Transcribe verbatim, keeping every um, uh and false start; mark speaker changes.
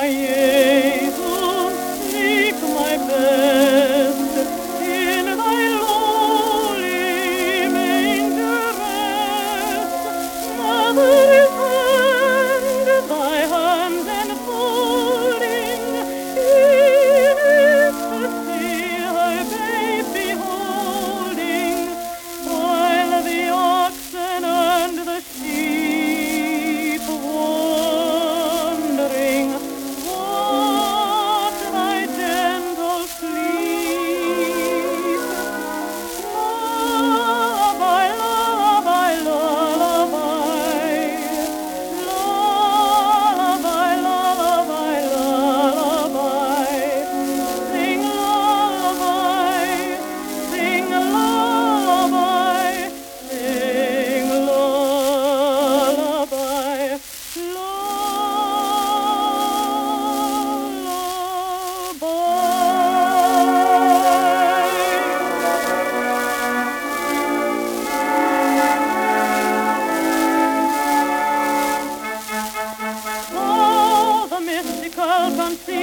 Speaker 1: Jesus, seek my best in thy lowly manger rest. Mother's hand, thy hand enfolding, in ecstasy thy babe beholding, while the oxen and the sheep wandering watch thy gentle sleep. Lullaby, lullaby, lullaby, lullaby, lullaby, lullaby. Sing lullaby, sing lullaby, sing lullaby, lullaby. Oh, the mystical conceit